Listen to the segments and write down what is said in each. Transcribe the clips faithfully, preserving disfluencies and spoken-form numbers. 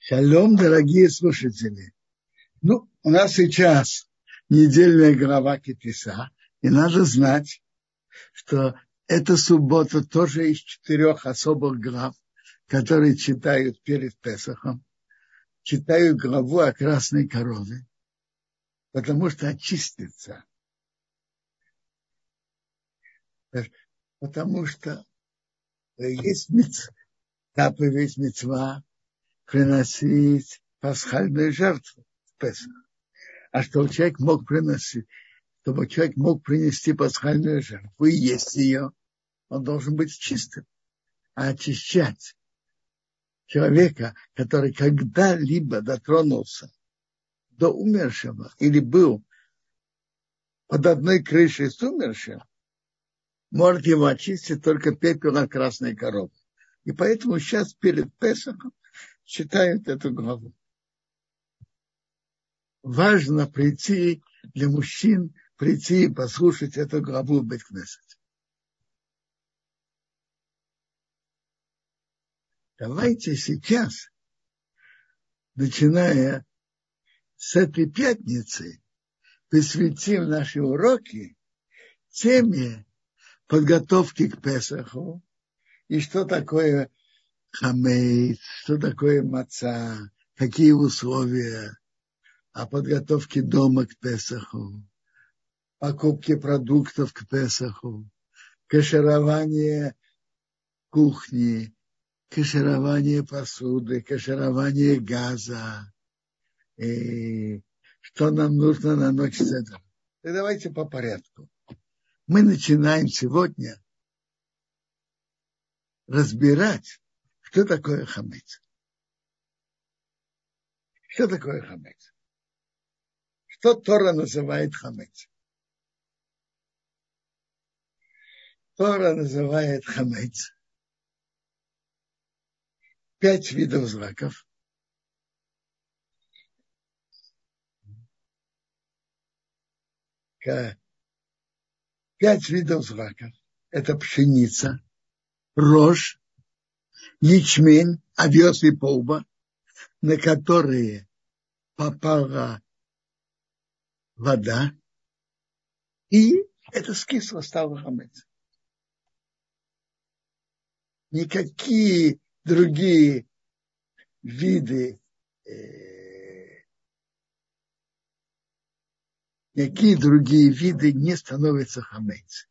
Шалом, дорогие слушатели. Ну, у нас сейчас недельная глава Китиса, и надо знать, что эта суббота тоже из четырех особых глав, которые читают перед Песахом. Читают главу о красной корове, потому что очистится. Потому что есть заповедь мицва приносить пасхальную жертву в Песах. А чтобы человек мог приносить, чтобы человек мог принести пасхальную жертву и есть ее, он должен быть чистым. А очищать человека, который когда-либо дотронулся до умершего или был под одной крышей с умершим, может его очистить только пепел от красной коровы. И поэтому сейчас перед Песахом читают эту главу. Важно прийти для мужчин, прийти и послушать эту главу в Бейт-Кнесет. Давайте сейчас, начиная с этой пятницы, посвятим наши уроки теме подготовки к Песаху и что такое хамейц, что такое маца, какие условия о подготовке дома к Песаху, покупке продуктов к Песаху, каширование кухни, каширование посуды, каширование газа, и что нам нужно на ночь седера. Так давайте по порядку. Мы начинаем сегодня разбирать, что такое хамец. Что такое хамец? Что Тора называет хамец? Тора называет хамец пять видов злаков. Пять видов злаков. Это пшеница, рожь, ячмень, овес и полба, на которые попала вода, и это скисло стало хамец. Никакие другие виды, э, никакие другие виды не становятся хамец.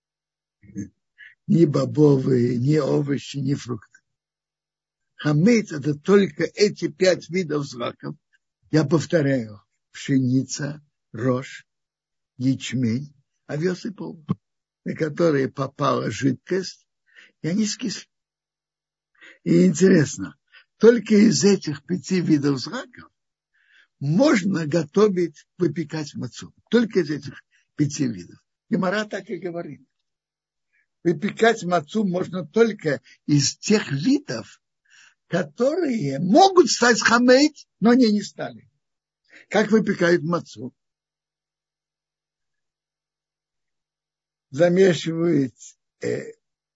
Ни бобовые, ни овощи, ни фрукты. Хамец – это только эти пять видов злаков. Я повторяю: пшеница, рожь, ячмень, овес и полба, на которые попала жидкость, и они скисли. И интересно, только из этих пяти видов злаков можно готовить, выпекать мацу. Только из этих пяти видов. Гемара так и говорит. Выпекать мацу можно только из тех видов, которые могут стать хамейц, но они не стали. Как выпекают мацу? Замешивают, э,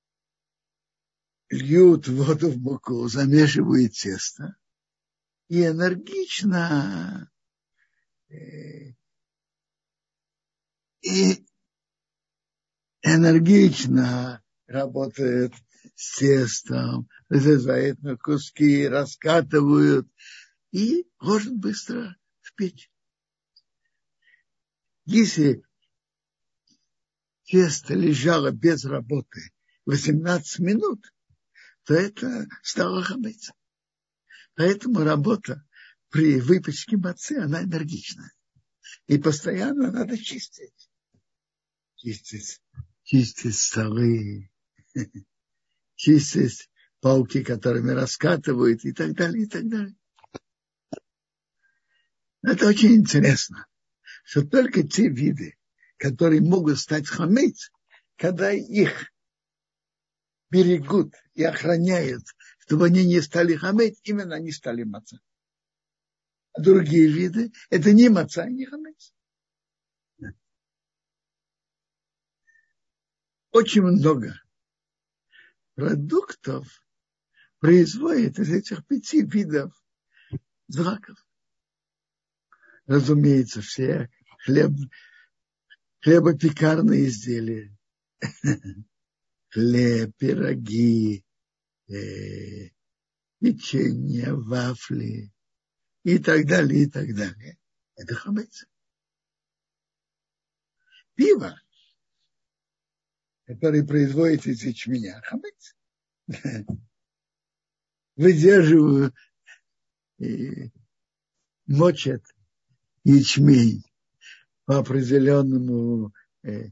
льют воду в муку, замешивают тесто и энергично э, и энергично работают с тестом, разрезают на куски, раскатывают и ложат быстро в печь. Если тесто лежало без работы восемнадцать минут, то это стало хамец. Поэтому работа при выпечке мацы, она энергичная. И постоянно надо чистить. Чистить, чистить столы, чистить палки, которыми раскатывают, и так далее, и так далее. Это очень интересно, что только те виды, которые могут стать хамец, когда их берегут и охраняют, чтобы они не стали хамец, именно они стали маца. А другие виды – это не маца, не хамец. Очень много продуктов производят из этих пяти видов злаков. Разумеется, все хлеб, хлебопекарные изделия, хлеб, пироги, э, печенье, вафли и так далее, и так далее. Это хамец. Пиво, которое производится из ячменя, хамец. Выдерживают и мочат ячмень по определенному э,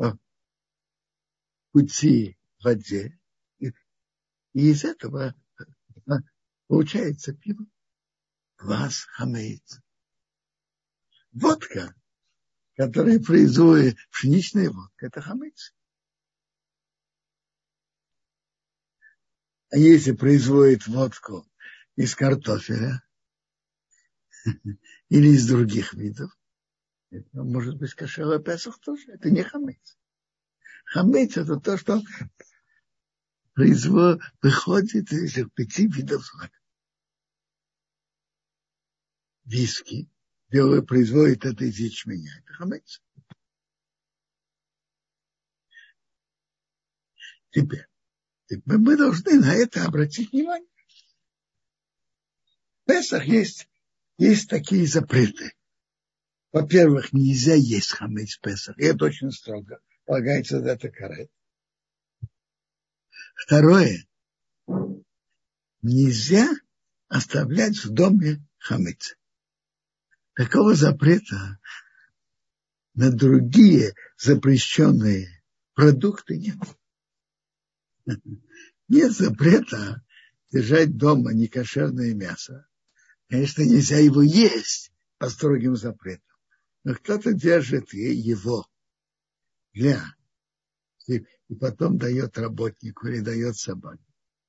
пути в воде. И, и из этого получается пиво. Квас хамец. Водка, которая производит пшеничная водка, это хамец. А если производит водку из картофеля или из других видов, это может быть кашер а Песах тоже. Это не хамец. Хамец это то, что производит, выходит из пяти видов злака. Виски, белое производит это из ячменя. Это хамец. Теперь, теперь мы должны на это обратить внимание. В Песах есть, есть такие запреты. Во-первых, нельзя есть хамец в Песах. И это очень строго. Полагается за это карет. Второе. Нельзя оставлять в доме хамец. Такого запрета на другие запрещенные продукты нет. Нет запрета держать дома некошерное мясо. Конечно, нельзя его есть по строгим запретам. Но кто-то держит его для и, и потом дает работнику или дает собаке.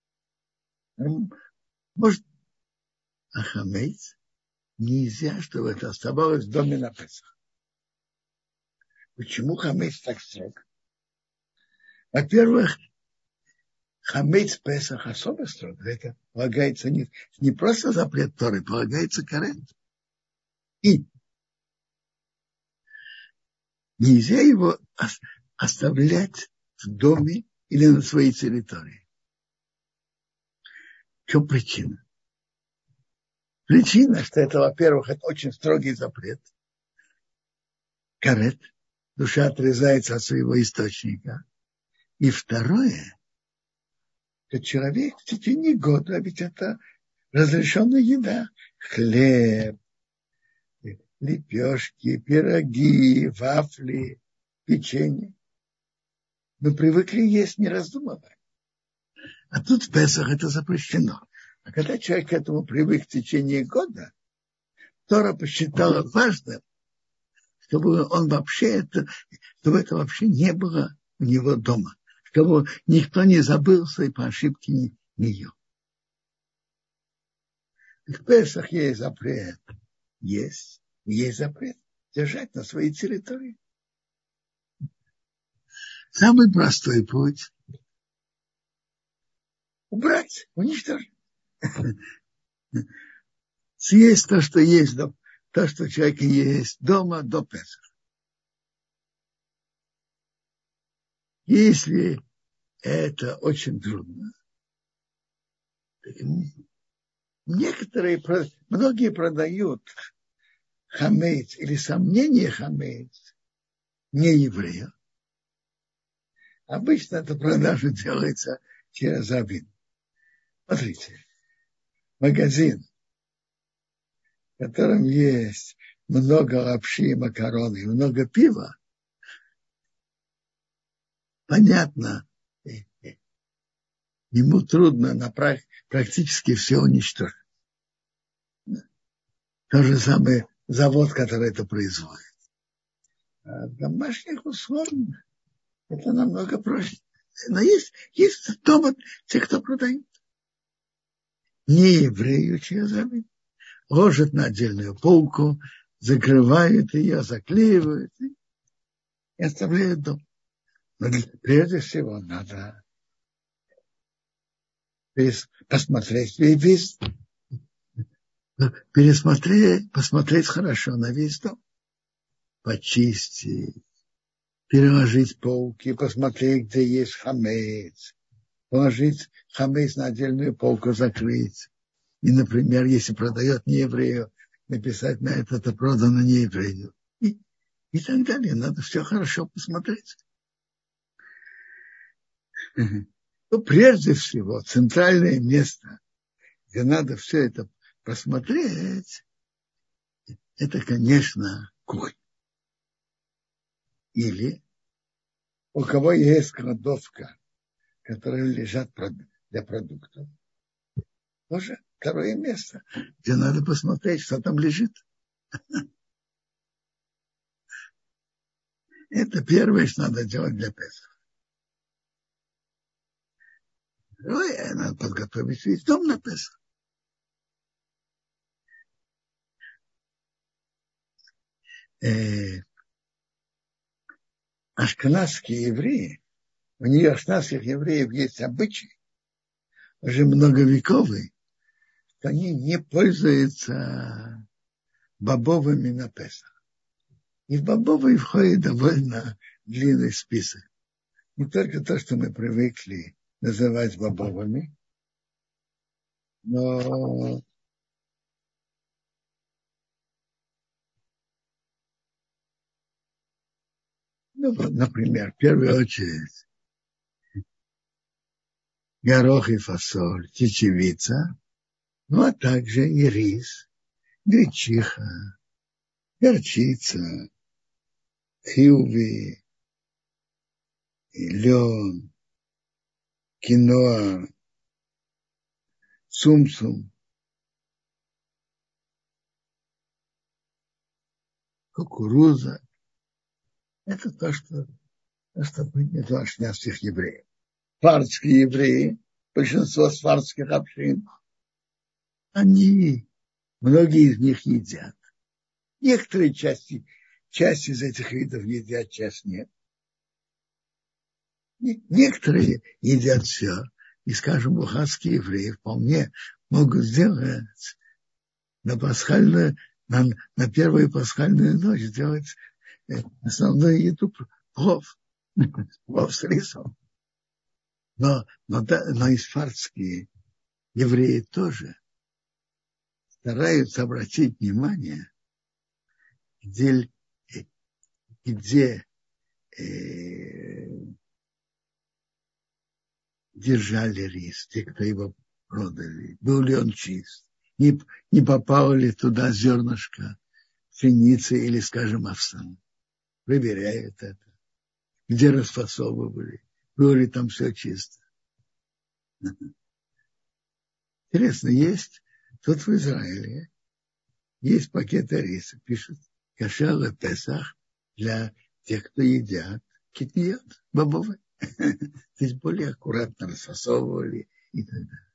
Может, а хамец нельзя, чтобы это оставалось в доме на Песах. Почему хамец так строг? Во-первых, хамец Песах особо строг. Это полагается не, не просто запрет Торы, полагается карет. И нельзя его оставлять в доме или на своей территории. В чем причина? Причина, что это, во-первых, это очень строгий запрет. Карет. Душа отрезается от своего источника. И второе, что человек в течение года, ведь это разрешенная еда. Хлеб, лепешки, пироги, вафли, печенье. Мы привыкли есть, не раздумывая. А тут в Песах это запрещено. А когда человек к этому привык в течение года, Тора посчитала важным, чтобы он вообще это, чтобы это вообще не было у него дома, чтобы никто не забылся и по ошибке не, не ел. В Песах есть запрет есть, есть запрет держать на своей территории. Самый простой путь – убрать, уничтожить. Съесть то, что есть, то, что человек есть дома до Песаха. Если это очень трудно, некоторые, многие продают хамец или сомнение хамец не еврею. Обычно эта продажа делается через Авин. Смотрите, магазин, в котором есть много лапши и макароны и много пива, понятно, ему трудно на практически все уничтожить. То же самое завод, который это производит. А в домашних условиях это намного проще. Но есть, есть дома те, кто продают. Не евреи, чья зависть, ложат на отдельную полку, закрывают ее, заклеивают и оставляют дом. Но прежде всего надо посмотреть весь, Пересмотреть, посмотреть хорошо на весь дом. Почистить, переложить полки, посмотреть, где есть хамец. Положить хамец на отдельную полку, закрыть. И, например, если продает нееврею, написать на это, это продано нееврею. И, и так далее. Надо все хорошо посмотреть. Ну, прежде всего, центральное место, где надо все это просмотреть, это, конечно, кухня. Или у кого есть кладовка, которые лежат для продуктов, тоже второе место, где надо посмотреть, что там лежит. Это первое, что надо делать для Песаха. Второе, надо подготовить весь дом на Песах. Э, ашкеназские евреи, у них ашкеназских евреев есть обычай, уже многовековый, что они не пользуются бобовыми на Песах. И в бобовые входит довольно длинный список. Не только то, что мы привыкли называть бобовыми, но ну, например, в первую очередь горох и фасоль, чечевица, ну а также и рис, гречиха, горчица, хьюви, лен, киноа, сумсум, кукуруза. Это то, что, то, что принято у ашкеназских евреев. Сфардские евреи, большинство сфардских общин, они, многие из них едят. Некоторые части, часть из этих видов едят, часть нет. Некоторые едят все. И, скажем, бухарские евреи вполне могут сделать на пасхальную, на, на первую пасхальную ночь сделать основную еду плов. Плов с рисом. Но, но, но и сфардские евреи тоже стараются обратить внимание, где, где э, держали рис, те, кто его продали, был ли он чист, не, не попало ли туда зернышко пшеницы или, скажем, овса. Проверяют это. Где расфасовывали, было ли там все чисто. Интересно, есть тут в Израиле, есть пакеты риса, пишут кашер Песах для тех, кто едят китниот, бобовые. Здесь более аккуратно расфасовывали и так далее.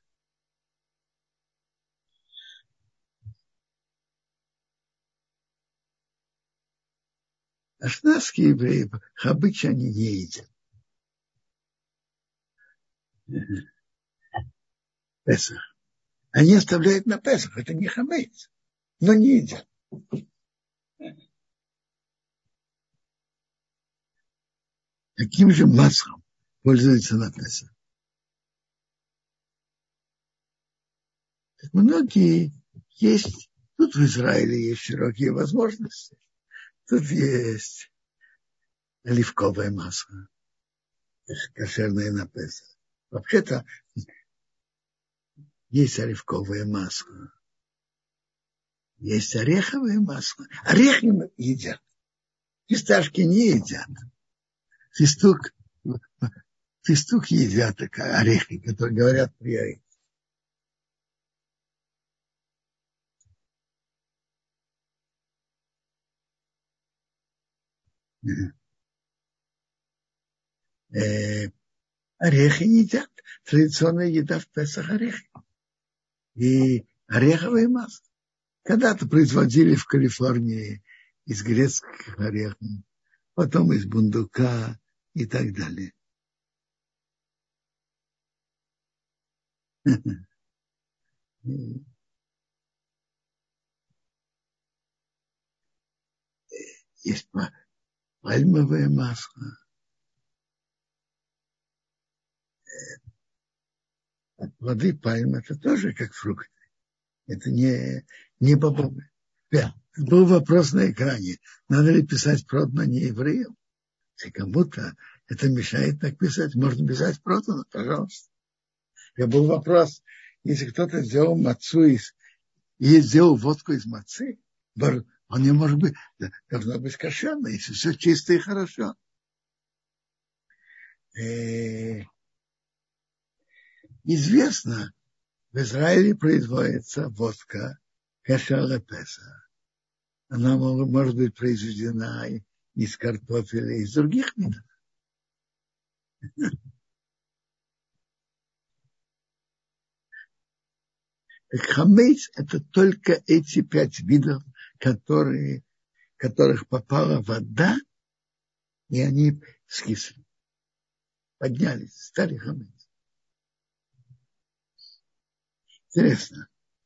Ашкеназские евреи обычно они не едят. Песах. Они оставляют на Песах, это не хамец, но не едят. Каким же маслом пользуются на Песах? Многие есть, тут в Израиле есть широкие возможности. Тут есть оливковое масло, кошерное на Песах. Вообще-то есть оливковое масло, есть ореховое масло. Орехи едят, фисташки не едят. Фистук, фистук едят, орехи, которые говорят при орехе. Э, орехи едят. Традиционная еда в Песах орехи. И ореховое масло. Когда-то производили в Калифорнии из грецких орехов, потом из бундука и так далее. есть пальмовое масло. От плоды пальмы это тоже как фрукты. Это не, не бобовые. Был вопрос на экране. Надо ли писать продано не евреям? Если кому-то это мешает так писать, можно писать продано, пожалуйста. И был вопрос, если кто-то сделал мацу из, и сделал водку из мацы, он не может быть, должно быть кошерно, если все чисто и хорошо. И известно, в Израиле производится водка кашер Песах. Она может быть произведена из картофеля, из других видов. Хамейц – это только эти пять видов, которые, в которых попала вода, и они скисли, поднялись, стали хамейц. Интересно.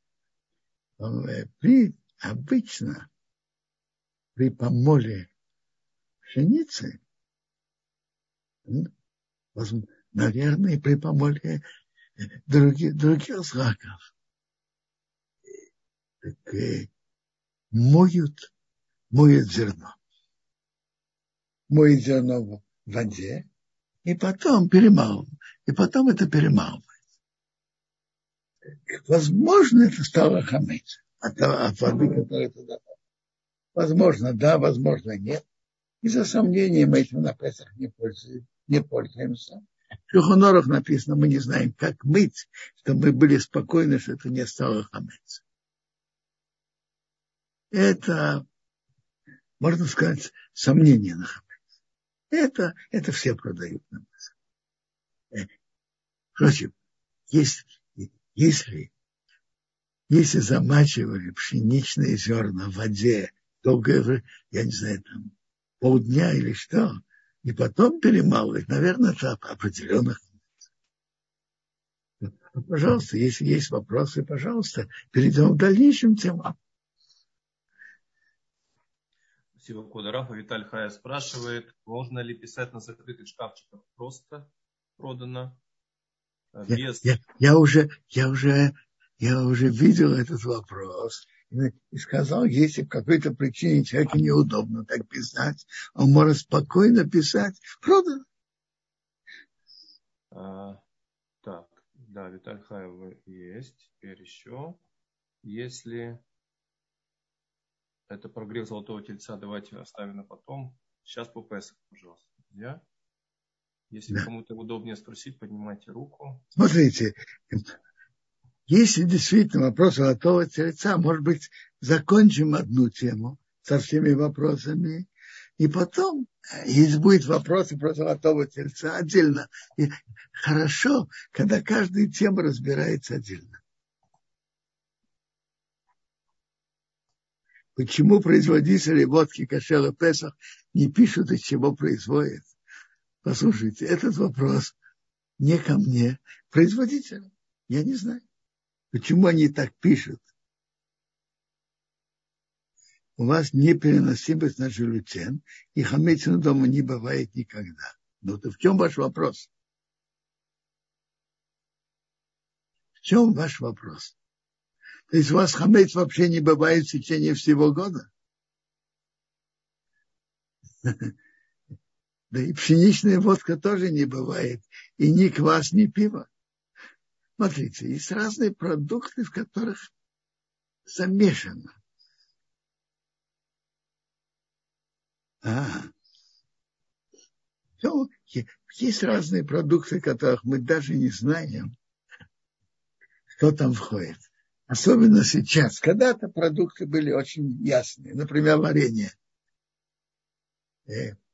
При, обычно при помоле пшеницы, наверное, при помоле других, других злаков, так, э, моют, моют зерно. Моют зерно в воде, и потом перемалывают. И потом это перемалывают. Возможно, это стало хамейц от, от воды, которая туда попала. Возможно, да, возможно, нет. Из-за сомнений мы этим на Песах не пользуемся. Не пользуемся. В Шулхан Арух написано, мы не знаем, как мыть, чтобы мы были спокойны, что это не стало хамейц. Это, можно сказать, сомнение на хамейц. Это, это все продают на Песах. Впрочем, если, если, если замачивали пшеничные зерна в воде долгое время, я не знаю, там, полдня или что, и потом перемалывать, наверное, это определенных. Пожалуйста, если есть вопросы, пожалуйста, перейдем к дальнейшим темам. Спасибо, Кодорафа. Виталий Хая спрашивает, можно ли писать на закрытых шкафчиках просто продано? Без... Я, я, я, уже, я, уже, я уже видел этот вопрос и сказал, если по какой-то причине человеку неудобно так писать, он может спокойно писать продано. А, так, да, Виталий Хаев есть. Теперь еще. Если это прогрев золотого тельца, давайте оставим на потом. Сейчас по Песах, пожалуйста, друзья. Если да. Кому-то удобнее спросить, поднимайте руку. Смотрите, если действительно вопрос золотого тельца, может быть, закончим одну тему со всеми вопросами, и потом, если будет вопросы про золотого тельца отдельно, и хорошо, когда каждая тема разбирается отдельно. Почему производители водки кашер Песах не пишут, из чего производят? Послушайте, этот вопрос не ко мне, производителям. Я не знаю, почему они так пишут. У вас непереносимость на желуден, и хамейцу дома не бывает никогда. Ну, то в чем ваш вопрос? В чем ваш вопрос? То есть у вас хамейц вообще не бывает в течение всего года? Да и пшеничная водка тоже не бывает. И ни квас, ни пиво. Смотрите, есть разные продукты, в которых замешано. А, то, есть разные продукты, в которых мы даже не знаем, что там входит. Особенно сейчас. Когда-то продукты были очень ясные. Например, варенье. Э,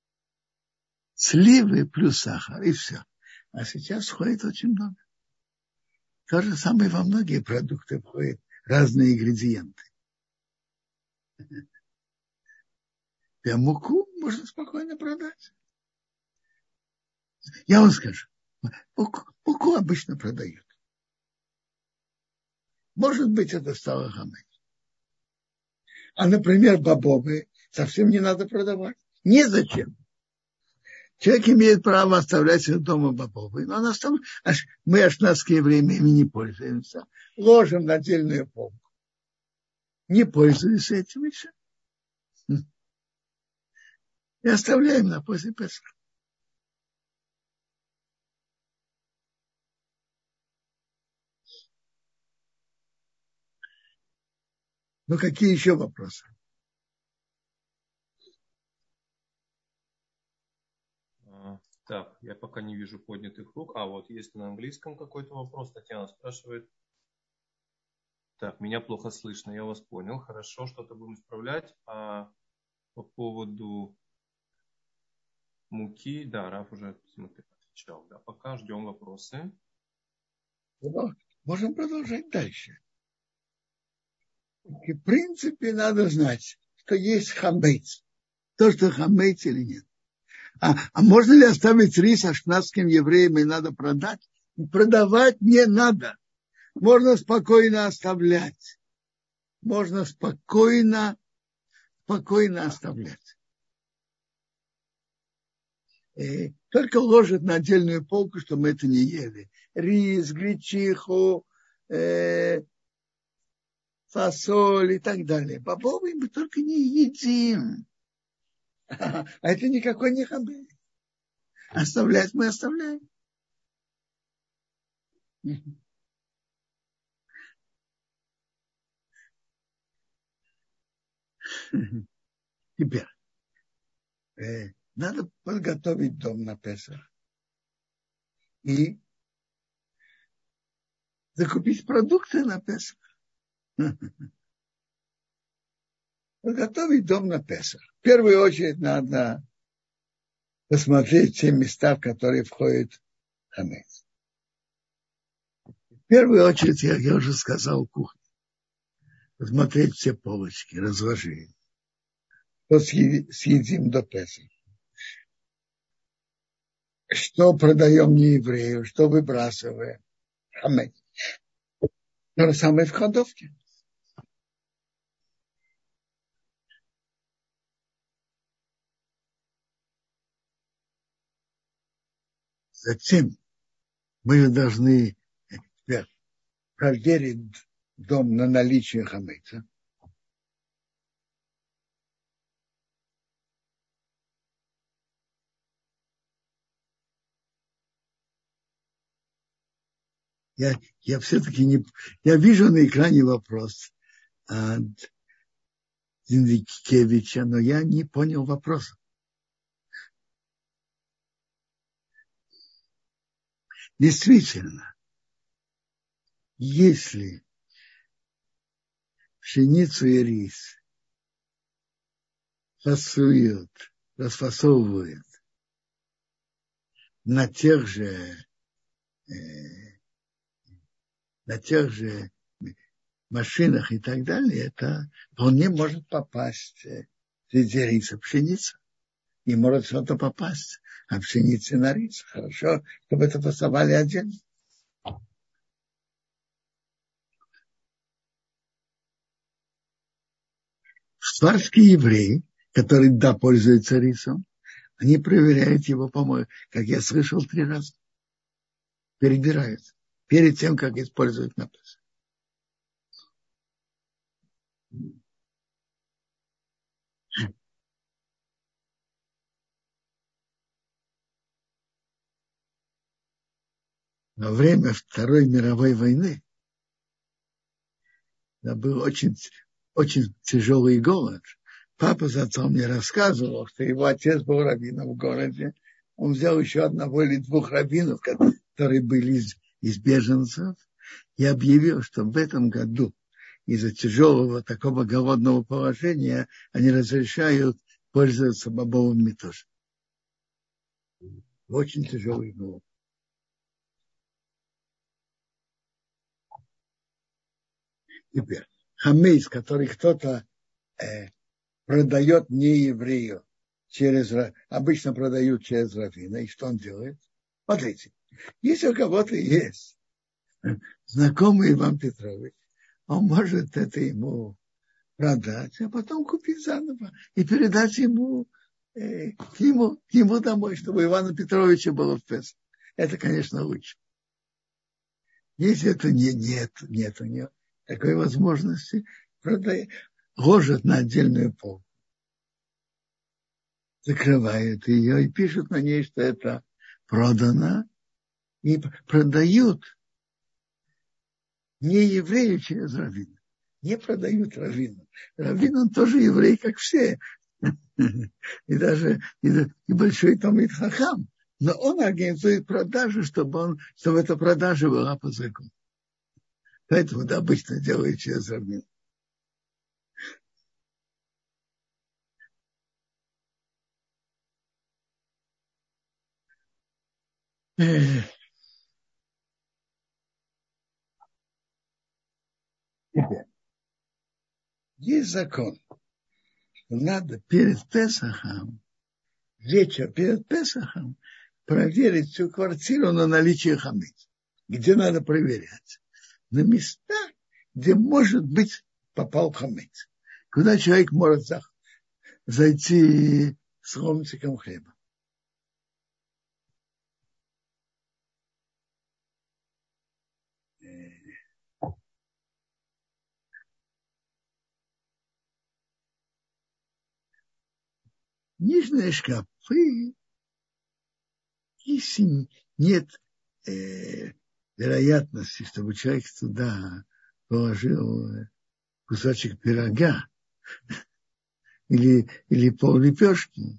сливы плюс сахар, и все. А сейчас входит очень много. То же самое во многие продукты входят разные ингредиенты. А муку можно спокойно продать. Я вам скажу, муку, муку обычно продают. Может быть, это стало хамейц. А, например, бобовые, совсем не надо продавать. Незачем. Человек имеет право оставлять их дома бобовые, но он остав... аж... мы ашкеназские евреи ими не пользуемся. Ложим на отдельную полку. Не пользуясь этим еще. И оставляем на после Песаха. Ну, какие еще вопросы? Так, я пока не вижу поднятых рук. А, вот есть на английском какой-то вопрос. Татьяна спрашивает. Так, меня плохо слышно, я вас понял. Хорошо, что-то будем исправлять. А по поводу муки, да, Раф уже смотри, отвечал. Да, пока ждем вопросы. Можем продолжать дальше. И в принципе надо знать, что есть хамейц. То, что хамейц или нет. А, а можно ли оставить рис ашкеназским евреям и надо продать? Продавать не надо. Можно спокойно оставлять. Можно спокойно, спокойно оставлять. И только ложат на отдельную полку, чтобы мы это не ели. Рис, гречиху, э, фасоль и так далее. Бобовые мы только не едим. А это никакой не хамейц. Оставлять мы оставляем. Теперь э, надо подготовить дом на Песах и закупить продукты на Песах. Подготовить дом на Песах. В первую очередь надо посмотреть все места, в которые входит хамец. В первую очередь, я, я уже сказал, кухня. Посмотреть все полочки, разложить. Что съедим до Песах. Что продаем нееврею, что выбрасываем. Хамец. То же самое в кладовке. Затем мы должны проверить дом на наличие хамеца. Я, я все-таки не... Я вижу на экране вопрос от Зиндикевича, но я не понял вопроса. Действительно, если пшеницу и рис фасуют, расфасовывают на тех же, э, на тех же машинах и так далее, это вполне может попасть среди риса пшеница. И может что-то попасть, а пшеница на рис. Хорошо, чтобы это фасовали отдельно. Сварские евреи, которые, да, пользуются рисом, они проверяют его, по-моему, как я слышал, три раза. Перебирают. Перед тем, как используют на Песах. Во время Второй мировой войны да, был очень, очень тяжелый голод. Папа с отцом мне рассказывал, что его отец был раввином в городе. Он взял еще одного или двух раввинов, которые были из, из беженцев, и объявил, что в этом году из-за тяжелого такого голодного положения они разрешают пользоваться бобовыми тоже. Очень тяжелый голод. Теперь, хамейс, который кто-то э, продает не еврею, через, обычно продают через раввина, и что он делает? Смотрите, если у кого-то есть знакомый Иван Петрович, он может это ему продать, а потом купить заново и передать ему, э, к нему, к нему домой, чтобы у Ивана Петровича было в Песах. Это, конечно, лучше. Если это не, нет, нет у нее такой возможности, продай, ложат на отдельную полку, закрывают ее и пишут на ней, что это продано, и продают не еврею через раввина, не продают раввину. Раввин, он тоже еврей, как все, и даже и, и большой Талмид Хахам, но он организует продажу, чтобы, он, чтобы эта продажа была по закону. Поэтому это обычно делают через раввина. Теперь, есть закон, что надо перед Песахом, вечер перед Песахом, проверить всю квартиру на наличие хамец. Где надо проверять? На места, где, может быть, попал хамец. Куда человек может зайти с ломтиком хлеба. Нижние шкафы, если нет э, вероятности, чтобы человек туда положил кусочек пирога или, или пол лепешки,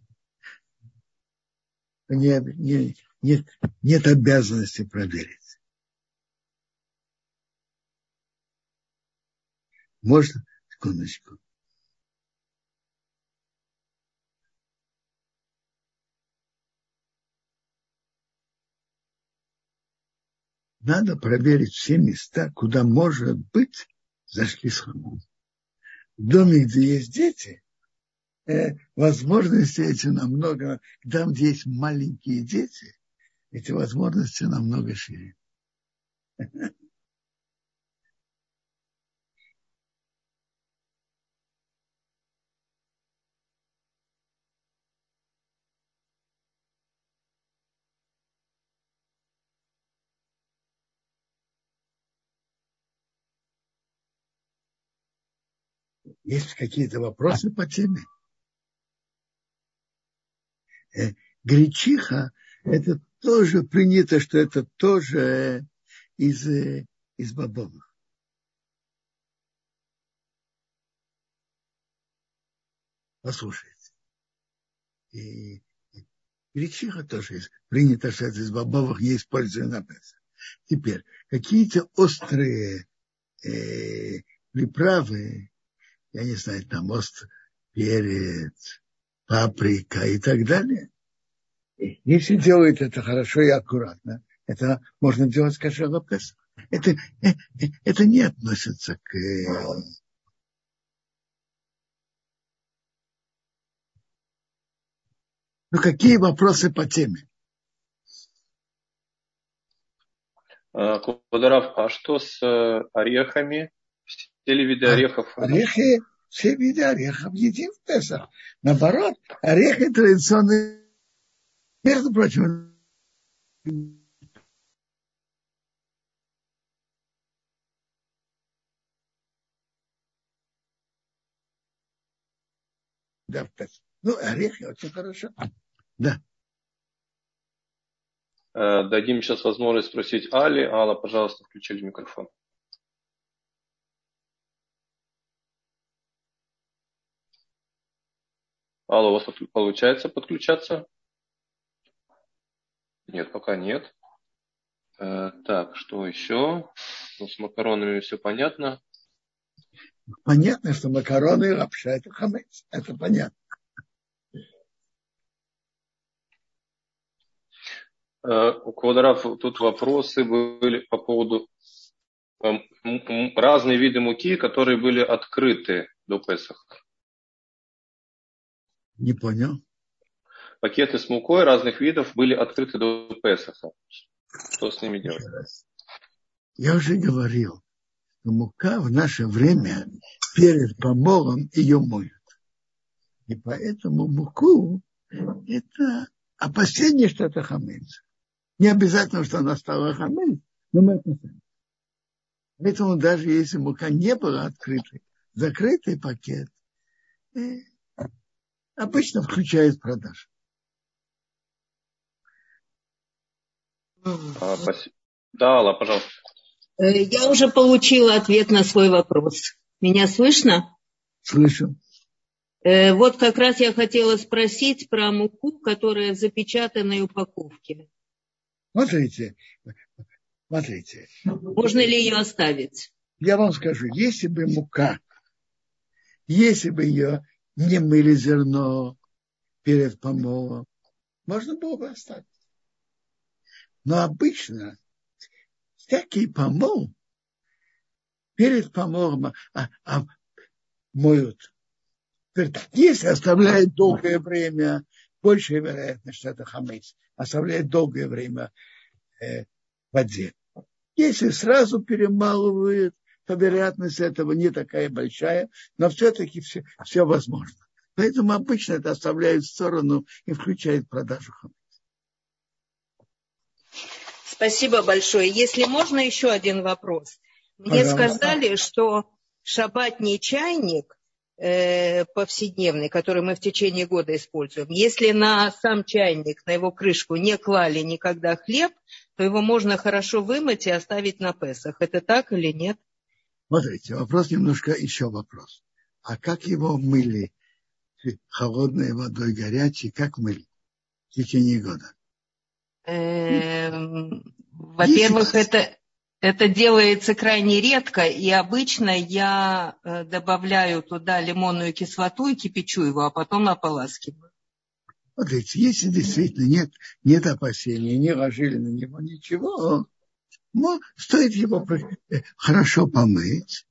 не, не, нет, нет обязанности проверить. Можно, секундочку. Надо проверить все места, куда, может быть, зашли с хамом. В доме, где есть дети, э, возможности эти намного, там, где есть маленькие дети, эти возможности намного шире. Есть какие-то вопросы по теме? Э, гречиха, это тоже принято, что это тоже из, из бобовых. Послушайте. И гречиха тоже есть. Принято, что это из бобовых не используя на Песах. Теперь, какие-то острые э, приправы, я не знаю, там острый перец, паприка и так далее. Если делают это хорошо и аккуратно, это можно делать с кошерным Песах. Это, это не относится к... Ну, какие вопросы по теме? Квадрат, а что с орехами? Все ли виды орехов? Орехи, все виды орехов едим в Песах. Наоборот, орехи традиционные, между прочим, да, в Песах. Ну, орехи очень хорошо. Да. Дадим сейчас возможность спросить Али. Алла, пожалуйста, включили микрофон. Алла, у вас получается подключаться? Нет, пока нет. Так, что еще? Ну, с макаронами все понятно. Понятно, что макароны и лапша – это хамец. Это понятно. У Квадрат тут вопросы были по поводу разные виды муки, которые были открыты до Песаха. Не понял. Пакеты с мукой разных видов были открыты до Песаха. Что с ними делать? Я уже говорил, мука в наше время перед помолом ее моют. И поэтому муку это опасение, что это хамец. Не обязательно, что она стала хамец, но мы это знаем. Поэтому даже если мука не была открытой, закрытый пакет э, обычно включает продажу. А, спасибо. Да, Алла, пожалуйста. Я уже получила ответ на свой вопрос. Меня слышно? Слышу. Вот как раз я хотела спросить про муку, которая в запечатанной упаковке. Смотрите, смотрите. Можно ли ее оставить? Я вам скажу, если бы мука, если бы ее не мыли зерно перед помолом, можно было бы оставить. Но обычно всякий помол перед помолом а, а, моют. Если оставляет долгое время, большая вероятность, что это хамец, оставляет долгое время э, в воде. Если сразу перемалывают, то вероятность этого не такая большая, но все-таки все, все возможно. Поэтому обычно это оставляют в сторону и включают продажу хамец. Спасибо большое. Если можно, еще один вопрос. Мне Пожалуйста. сказали, что шаббатный чайник э, повседневный, который мы в течение года используем, если на сам чайник, на его крышку не клали никогда хлеб, то его можно хорошо вымыть и оставить на Песах. Это так или нет? Смотрите, вопрос немножко, еще вопрос. А как его мыли? Холодной водой, горячей, как мыли в течение года? Во-первых, это, это делается крайне редко, и обычно я добавляю туда лимонную кислоту и кипячу его, а потом ополаскиваю. Смотрите, если действительно нет, нет опасений, не ложили на него ничего, но стоит его хорошо помыть,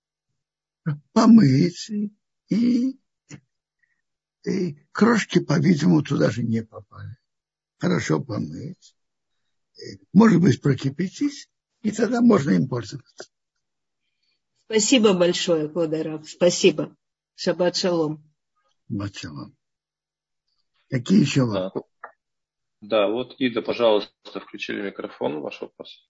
помыть, и, и крошки, по-видимому, туда же не попали. Хорошо помыть, может быть, прокипятить, и тогда можно им пользоваться. Спасибо большое, Кводарав. Спасибо. Шаббат шалом. Шаббат шалом. Какие еще вопросы? Да. да, вот Ида, пожалуйста, включили микрофон. Ваш вопрос.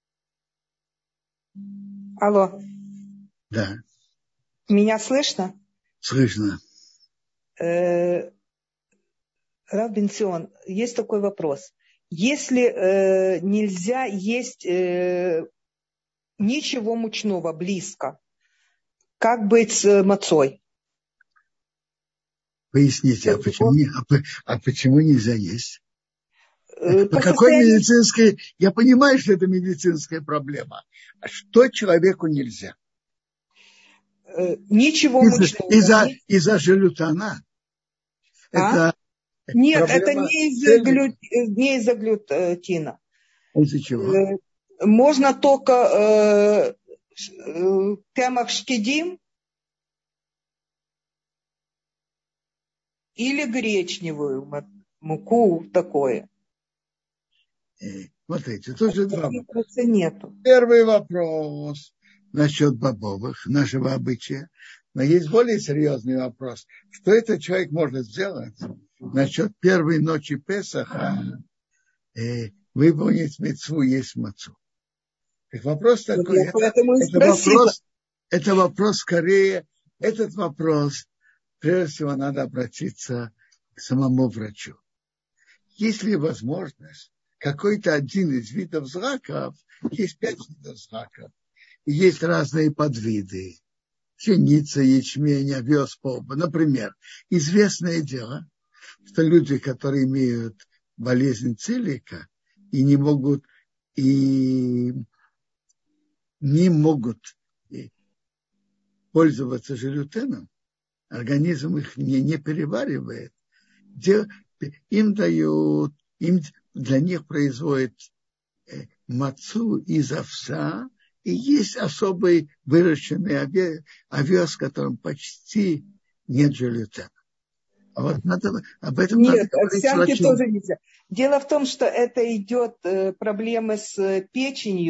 Алло. Да. Меня слышно? Слышно. Э, Рав Бенцион, есть такой вопрос. Если э, нельзя есть э, ничего мучного близко, как быть с мацой? Поясните, а почему, а, а почему нельзя есть? Э, По, по какой состоянию... медицинской... Я понимаю, что это медицинская проблема. А что человеку нельзя? Э, ничего из-за, мучного. Из-за, из-за желютана. А? Это Нет, это не из-за, глю... не из-за глютина. Из-за чего? Можно только э, кемах шкидим или гречневую муку такое. Смотрите, тут же два вопроса. Нету. Первый вопрос насчет бобовых, нашего обычая. Но есть более серьезный вопрос. Что этот человек может сделать насчет первой ночи Песаха, э, выполнить мицву, есть мацу? Так вопрос такой, это, это, вопрос, это вопрос скорее, этот вопрос, прежде всего, надо обратиться к самому врачу. Есть ли возможность, какой-то один из видов зраков, есть пять видов зраков, и есть разные подвиды, пшеница, ячмень, овес, полба. Например, известное дело, что люди, которые имеют болезнь целика и не могут, и не могут пользоваться желютеном, организм их не, не переваривает, им дают, им, для них производят мацу из овса, и есть особый выращенный овес, в котором почти нет желютена. А вот надо, об этом нет, надо говорить овсянки врачу. тоже нельзя. Дело в том, что это идет э, проблемы с печенью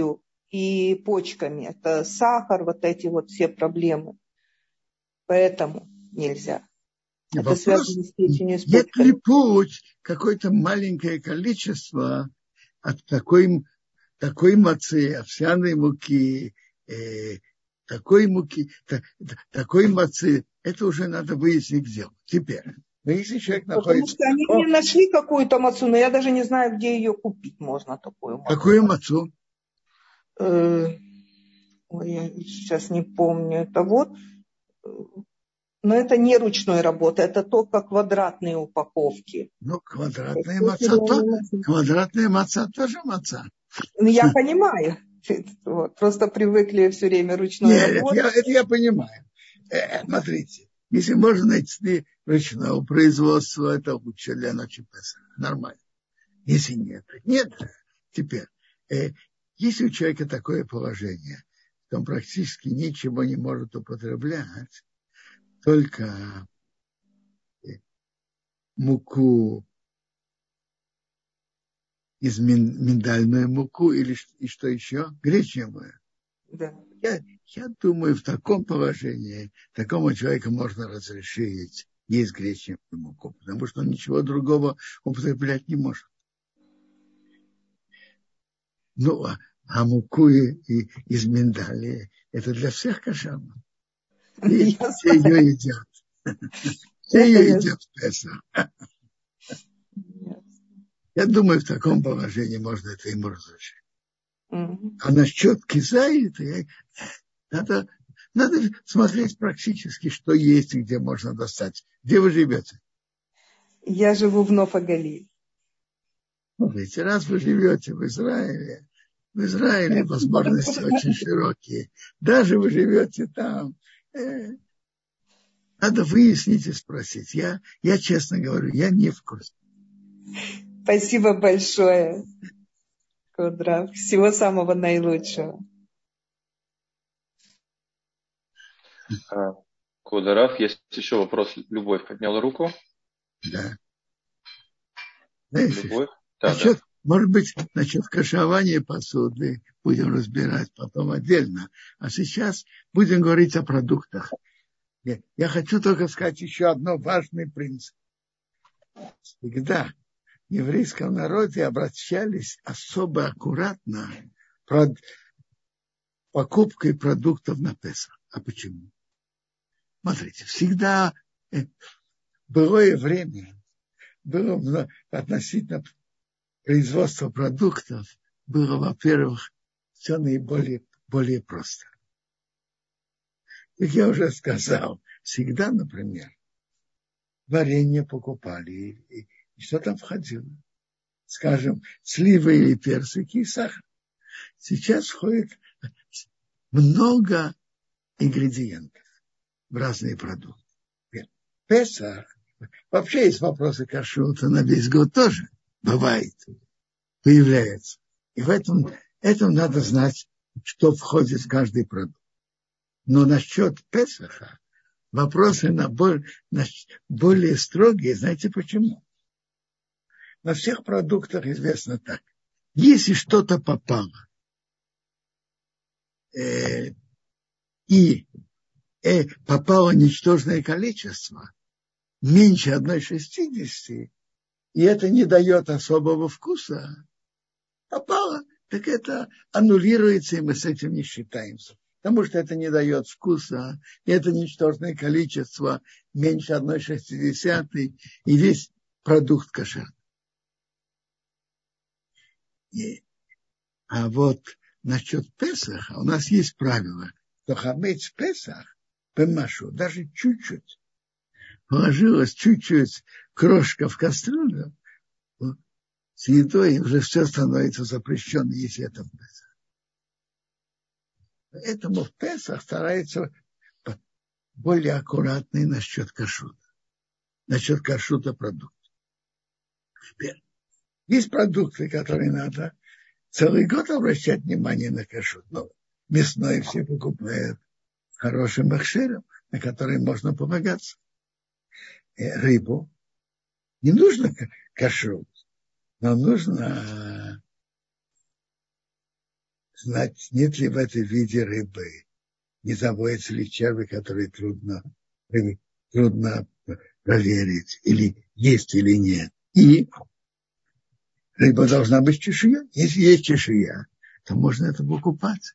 и почками. Это сахар, вот эти вот все проблемы. Поэтому нельзя. И Это вопрос, связано с печенью, с нет ли почками. путь какое-то маленькое количество от такой, такой мацы, овсяной муки, э, такой муки, та, такой мацы, это уже надо выяснить где. Теперь, но если человек Потому находится... что они О, не нашли какую-то мацу, но я даже не знаю, где ее купить можно, такую мацу. какую мацу? Э, ой, я сейчас не помню. Это вот... Но это не ручной работы, это только квадратные упаковки. Ну, квадратная маца, то, квадратная маца тоже маца. Ну, я понимаю. Вот, просто привыкли все время ручной Нет, это работы. я, это я понимаю. Э, смотрите, если можно найти ручного производства, это лучше для ночи Песах. Нормально. Если нет, нет. Теперь, э, если у человека такое положение, то он практически ничего не может употреблять, только муку из миндальную муку или и что еще? Гречневую. Да. Я, я думаю, в таком положении такому человеку можно разрешить есть гречневую муку, потому что он ничего другого употреблять не может. Ну, а, а муку и, и, из миндаля это для всех кошерно. И все ее едят. Все ее едят в Песах. Я думаю, в таком положении можно это ему разрешить. Mm-hmm. А насчет кизаи, надо, надо смотреть практически, что есть и где можно достать. Где вы живете? Я живу в Ноф-Галиле. Смотрите, раз вы живете в Израиле, в Израиле возможности очень широкие. Даже вы живете там. Э, надо выяснить и спросить. Я, я честно говорю, я не в курсе. Спасибо большое, Кудрав. Всего самого наилучшего. Кудрав, есть еще вопрос. Любовь подняла руку. Да. Знаете, Любовь? Да, насчет, да. может быть, насчет кашевания посуды будем разбирать потом отдельно. А сейчас будем говорить о продуктах. Я, я хочу только сказать еще одно важный принцип. Всегда в еврейском народе обращались особо аккуратно прод покупкой продуктов на Песах. А почему? Смотрите, всегда в былое время было относительно производства продуктов, было, во-первых, все наиболее более просто. Как я уже сказал, всегда, например, варенье покупали, и, и что там входило? Скажем, сливы или персики и сахар. Сейчас входит много ингредиентов в разные продукты. Песах, вообще есть вопросы кашрута на весь год тоже бывает, появляется. И в этом, этом надо знать, что входит в каждый продукт. Но насчет Песаха вопросы на более, на более строгие. Знаете почему? На всех продуктах известно так. Если что-то попало, э, и э, попало ничтожное количество, меньше одной шестидесяти, и это не дает особого вкуса, попало, так это аннулируется, и мы с этим не считаемся. Потому что это не дает вкуса, и это ничтожное количество, меньше одной шестидесятой, и весь продукт кошерный. А вот насчет Песаха у нас есть правило, что хамец Песах, пемашу, даже чуть-чуть, положилось чуть-чуть крошка в кастрюлю, с едой уже все становится запрещено, если это в Песах. Поэтому в Песах старается более аккуратный насчет кашрута. Насчет кашрута продуктов. Теперь, есть продукты, которые надо целый год обращать внимание на кашрут. Ну, мясное все покупают с хорошим ахшером, на который можно полагаться. И рыбу не нужно кашрут, но нужно знать, нет ли в этой виде рыбы, не заводятся ли черви, которые трудно, трудно проверить, или есть или нет. И рыба должна быть чешуя. Если есть чешуя, то можно это покупать.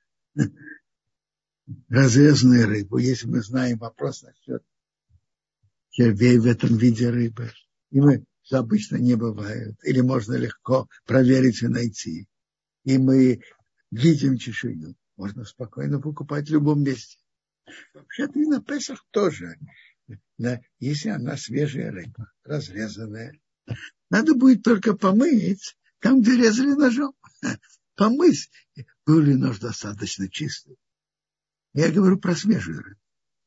Разрезанную рыбу, если мы знаем вопрос насчет червей в этом виде рыбы, и мы, что обычно не бывает, или можно легко проверить и найти, и мы видим чешую, можно спокойно покупать в любом месте. Вообще-то и на Песах тоже, да, если она свежая рыба, разрезанная, надо будет только помыть там, где резали ножом. Помыть, был ли нож достаточно чистый. Я говорю про свежую рыбу.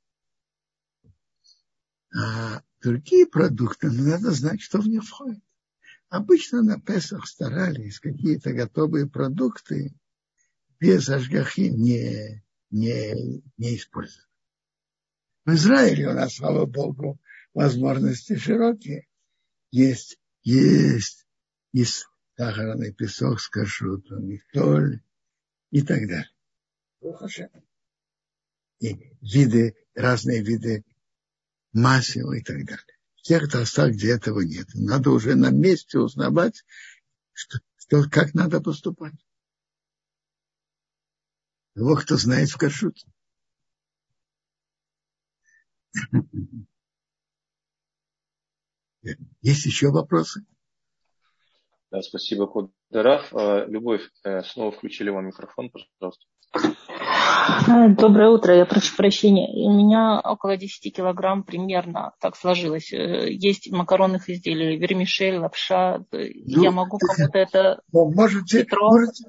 А другие продукты, надо знать, что в них входит. Обычно на Песах старались какие-то готовые продукты без ашгахи не, не, не использовать. В Израиле у нас, слава Богу, возможности широкие. Есть, есть и сахарный песок с кашрутом, и соль, и так далее. И виды, разные виды масел и так далее. В тех местах, где этого нет. Надо уже на месте узнавать, что, что, как надо поступать. Того, кто знает в кашруте. Есть еще вопросы? Да, спасибо, Кударав. Любовь, снова включили вам микрофон, пожалуйста. Доброе утро, я прошу прощения. У меня около десять килограмм примерно так сложилось. Есть макаронных изделий, вермишель, лапша. Ну, я могу кому-то это... Можете, можете.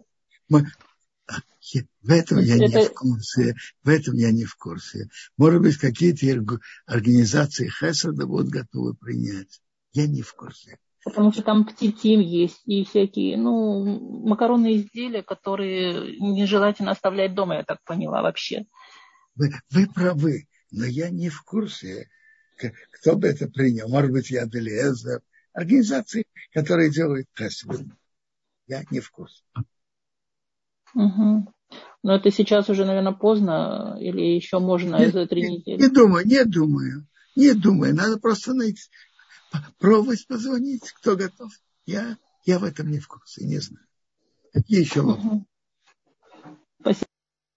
В этом я это... не в курсе. В этом я не в курсе. Может быть, какие-то организации Хесада будут готовы принять. Я не в курсе. Потому что там птитим есть и всякие, ну, макаронные изделия, которые нежелательно оставлять дома, я так поняла вообще. Вы, вы правы, но я не в курсе, кто бы это принял. Может быть, я Делиэзер. Организации, которые делают тесты. Я не в курсе. Угу. Но это сейчас уже, наверное, поздно, или еще можно не, за три не, недели? Не думаю, не думаю. Не думаю. Надо просто найти. Пробовать позвонить, кто готов. Я, я в этом не в курсе, не знаю. Какие еще вопросы? Угу. Спасибо.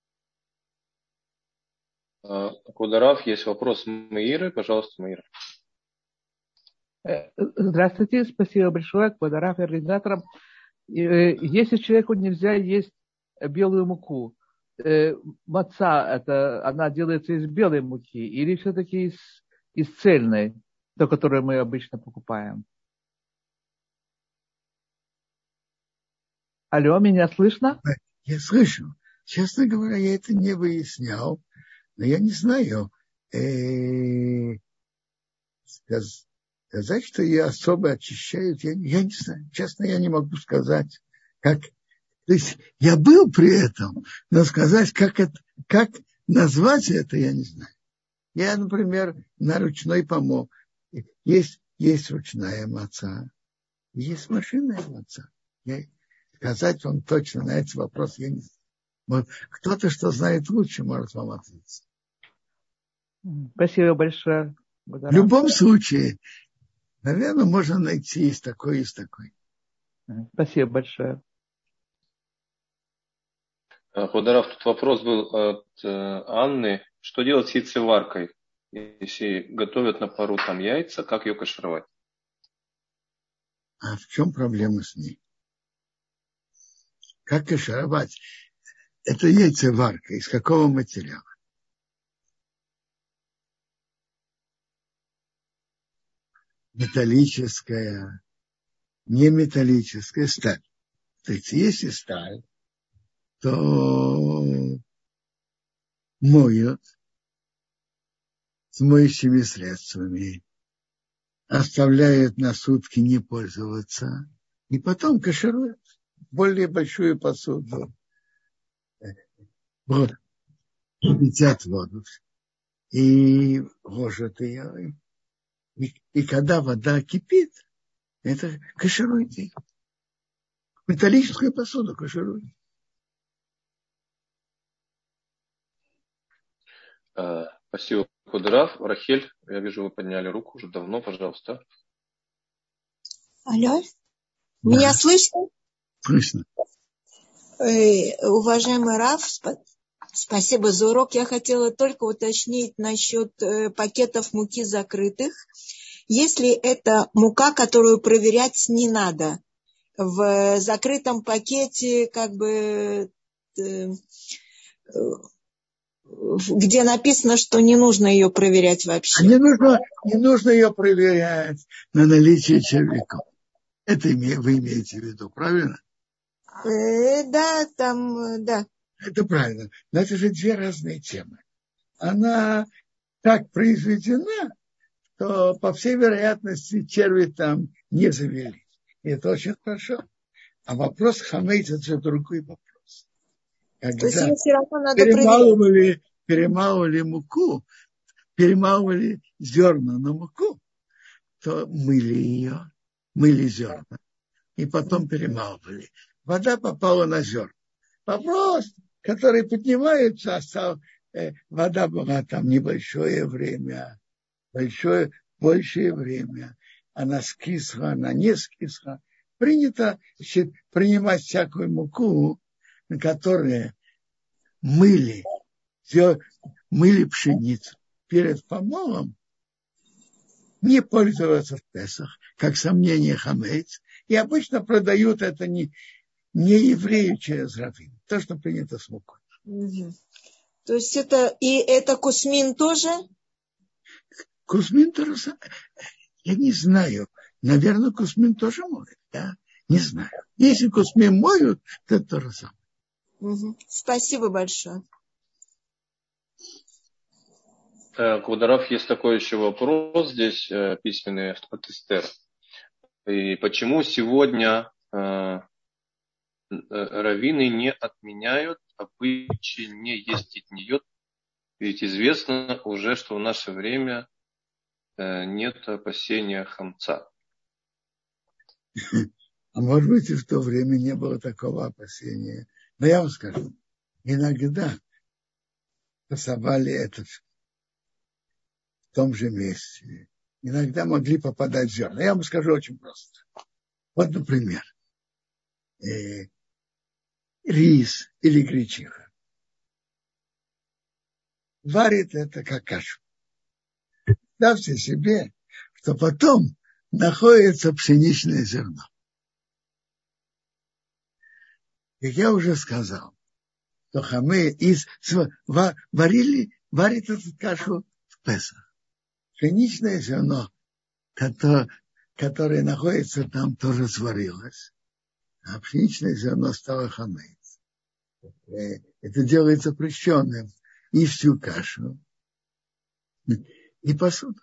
Кударав, есть вопрос Маиры. Пожалуйста, Маира. Здравствуйте, спасибо большое, Кударав и организаторам. Если человеку нельзя есть белую муку, маца, это, она делается из белой муки или все-таки из, из цельной? То, которое мы обычно покупаем. Алло, меня слышно? Я слышу. Честно говоря, я это не выяснял, но я не знаю. Э-э- сказать, что ее особо очищают, я, я не знаю. Честно, я не могу сказать, как. То есть я был при этом, но сказать, как это, как назвать это, я не знаю. Я, например, на ручной помог. Есть, есть ручная маца, есть машинная маца. Я, сказать вам точно на этот вопрос я не знаю. Кто-то, что знает лучше, может вам ответить. Спасибо большое. В любом случае, наверное, можно найти из такой, из такой. Спасибо большое. Кударав, тут вопрос был от Анны. Что делать с яйцеваркой? Если готовят на пару там яйца, как ее кашировать? А в чем проблема с ней? Как кашировать? Это яйцеварка. Из какого материала? Металлическая, не металлическая, сталь. То есть, если сталь, то моют с моющими средствами, оставляют на сутки не пользоваться, и потом кашируют более большую посуду, вот, кипятят воду и ложат ее. И, и когда вода кипит, это каширует ее. Металлическую посуду каширует. Спасибо, Кудрав. Рахель, я вижу, вы подняли руку уже давно, пожалуйста. Алло, меня слышно? Слышно. Э, уважаемый Рав, сп- спасибо за урок. Я хотела только уточнить насчет э, пакетов муки закрытых. Если это мука, которую проверять не надо, в закрытом пакете как бы... Э, где написано, что не нужно ее проверять вообще. А не нужно, не нужно ее проверять на наличие червяков. Это вы имеете в виду, правильно? Э, да, там, да. Это правильно. Но это же две разные темы. Она так произведена, что, по всей вероятности, черви там не завелись. И это очень хорошо. А вопрос хамейц – это же другой вопрос. Когда То есть ее все равно надо перемалывали, перемалывали муку, перемалывали зерна на муку, то мыли ее, мыли зерна, и потом перемалывали. Вода попала на зерна. Вопрос, который поднимается, остал, э, вода была там небольшое время, большое, большее время. Она скисла, она не скисла. Принято значит, принимать всякую муку, на которые мыли, мыли пшеницу перед помолом, не пользоваться в Песах, как сомнение хамейц, и обычно продают это не, не еврею через раввин, то, что принято с мукой. Угу. То есть это, и это кусмин тоже? Кусмин тоже, я не знаю, наверное, кусмин тоже моет, я не знаю. Если кусмин моют, то это то же самое. Угу. Спасибо большое. Квадарав, есть такой еще вопрос здесь, письменный от Эстер. И почему сегодня э, раввины не отменяют обычай не есть этниот? Ведь известно уже, что в наше время э, нет опасения хамца. А может быть, и в то время не было такого опасения. Но я вам скажу, иногда пасовали это в том же месте. Иногда могли попадать зерна. Я вам скажу очень просто. Вот, например, э, рис или гречиха. Варит это как кашу. Представьте себе, что потом находится пшеничное зерно. Как я уже сказал, то хамы из, варили, варит эту кашу в Песах. Пшеничное зерно, которое, которое находится там, тоже сварилось. А пшеничное зерно стало хамейц. Это делается запрещенным и всю кашу, и посуду.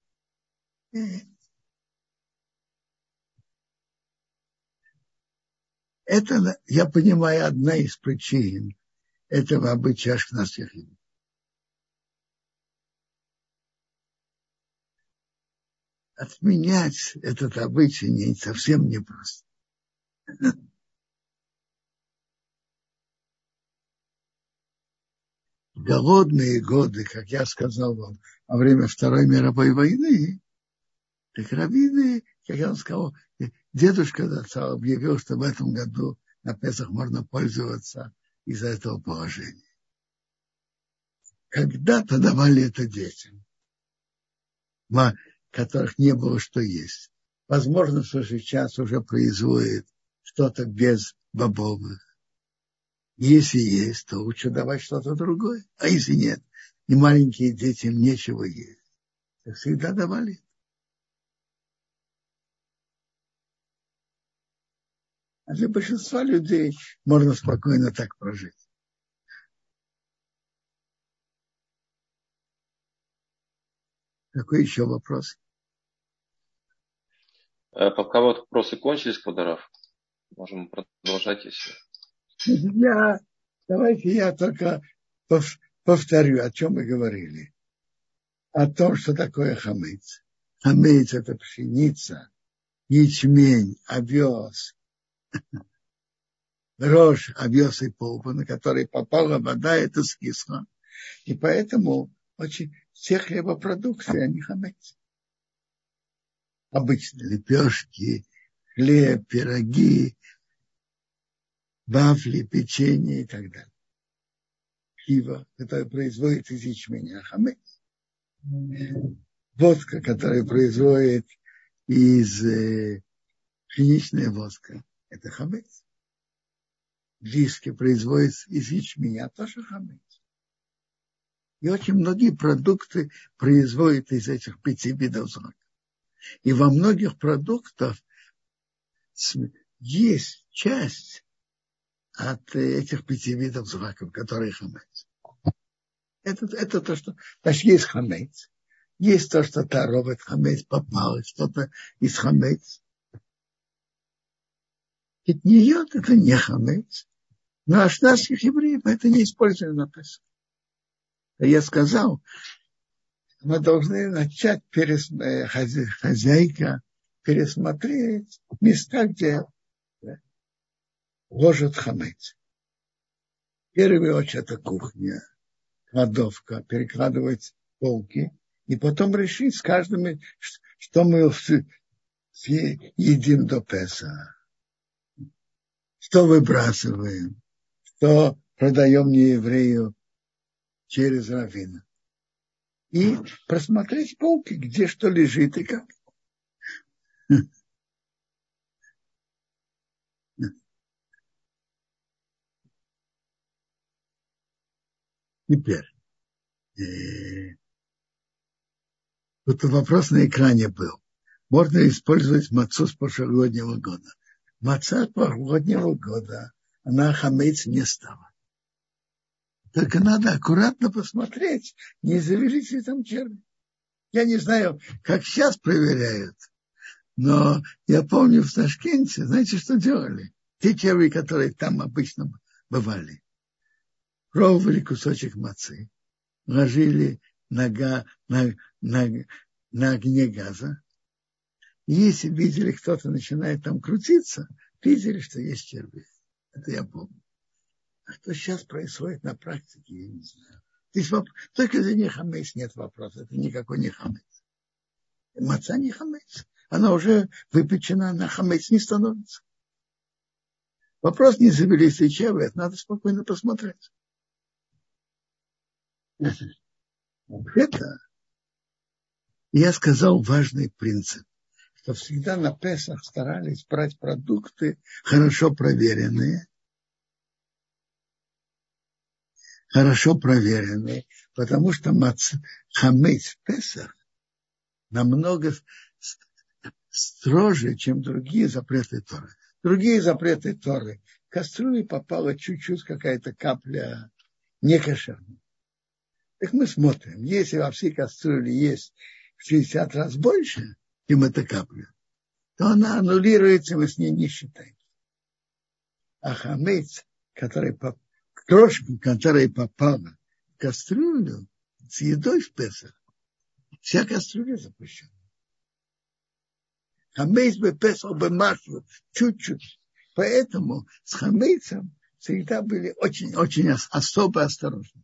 Это, я понимаю, одна из причин этого обычая ашкеназских евреев. Отменять этот обычай не, совсем непросто. В голодные годы, как я сказал вам, во время Второй мировой войны, так раввины, как я вам сказал, дедушка объявил, что в этом году на Песах можно пользоваться из-за этого положения. Когда-то давали это детям, которых не было что есть. Возможно, что сейчас уже производит что-то без бобовых. Если есть, то лучше давать что-то другое. А если нет, и маленькие детям нечего есть, то всегда давали. А для большинства людей можно спокойно так прожить. Какой еще вопрос? Пока вот вопросы кончились, Квадарав, можем продолжать, если... Я, давайте я только повторю, о чем мы говорили. О том, что такое хамейц. Хамейц – это пшеница, ячмень, овес, рожь, овес и полба, на который попала вода, это скисло. И поэтому очень все хлебопродукты, они хамец. Обычно лепешки, хлеб, пироги, вафли, печенье и так далее. Пиво, которое производит из ячменя, хамец. Водка, которая производит из э, пшеничной воска, это хамец. Виски производится из ячменя, тоже хамец. И очень многие продукты производят из этих пяти видов злаков. И во многих продуктах есть часть от этих пяти видов злаков, которые хамец. Это, это то, что... Значит, есть хамец. Есть то, что таровет хамец попало, что-то из хамец. Кетниот – это не хамец. Но ашназских евреев это не используем на Песах. Я сказал, мы должны начать, перес... хозяйка, пересмотреть места, где ложат хамец. В первую очередь это кухня, кладовка, перекладывать полки, и потом решить с каждым, что мы едим до Песаха, что выбрасываем, что продаем нееврею через раввина. И просмотреть полки, где что лежит и как. Теперь. Тут вопрос на экране был. Можно использовать мацу с прошлогоднего года. Маца с прошлогоднего года, она хамец не стала. Только надо аккуратно посмотреть, не завелись ли там черви. Я не знаю, как сейчас проверяют, но я помню в Ташкенте, знаете, что делали? Те черви, которые там обычно бывали. Пробовали кусочек мацы, ложили на, на, на, на огне газа. И если видели, кто-то начинает там крутиться, видели, что есть черви. Это я помню. А что сейчас происходит на практике, я не знаю. Здесь вопрос, только за не хамец нет вопроса. Это никакой не хамец. Маца не хамец. Она уже выпечена, на хамец не становится. Вопрос, не завелись ли черви, это надо спокойно посмотреть. Это я сказал важный принцип, что всегда на Песах старались брать продукты хорошо проверенные, хорошо проверенные, потому что хамец в Песах намного строже, чем другие запреты Торы. Другие запреты Торы. В кастрюлю попала чуть-чуть какая-то капля некошерная. Так мы смотрим, если во всей кастрюле есть в шестьдесят раз больше, чем эта капля, то она аннулируется, мы с ней не считаем. А хамец, который попал, крошка, которая попала в кастрюлю с едой в Песах, вся кастрюля запрещена. Хамец бы Песах бы машу чуть-чуть. Поэтому с хамецем всегда были очень-очень особо осторожны.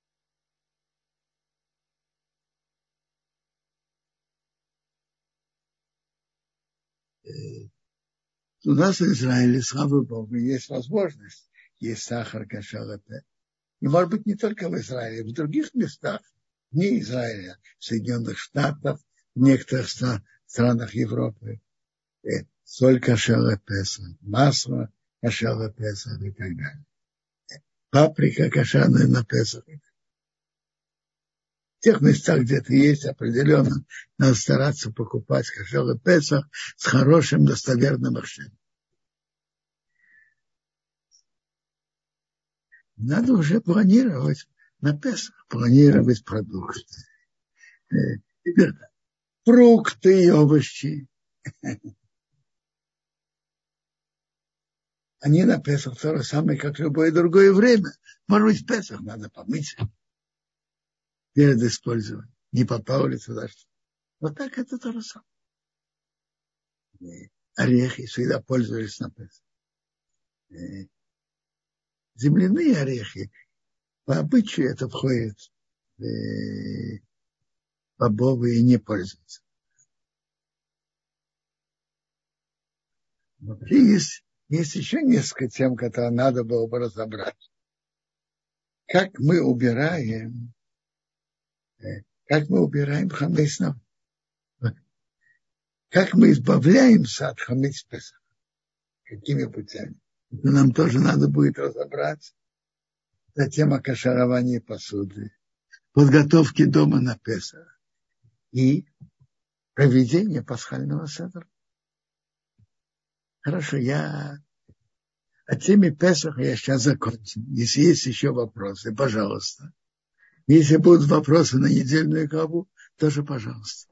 У нас в Израиле, слава Богу, есть возможность, есть сахар, кашер. И, может быть, не только в Израиле, в других местах, не Израиля, в Соединенных Штатах, в некоторых странах Европы, соль кашер Песах, масло кашер Песах и так далее. Паприка кошерная на Песах. В тех местах, где это есть, определенно надо стараться покупать кашер Песах с хорошим достоверным ахшером. Надо уже планировать на Песах, планировать продукты. Теперь фрукты и овощи. Они на Песах то же самое, как любое другое время. Может быть, в Песах надо помыть перед использованием. Не попало ли туда что. Вот так это то же самое. Орехи всегда пользовались на Песах. Земляные орехи, по обычаю это входит э, бобовые не пользуются. Вообще есть, есть еще несколько тем, которые надо было бы разобрать. Как мы убираем, как мы убираем хамец, как мы избавляемся от хамец Песах, какими путями. Это нам тоже надо будет разобрать. Это тема кашарования посуды, подготовки дома на Песах и проведения пасхального седра. Хорошо, я о теме Песаха я сейчас закончу. Если есть еще вопросы, пожалуйста. Если будут вопросы на недельную главу, тоже пожалуйста.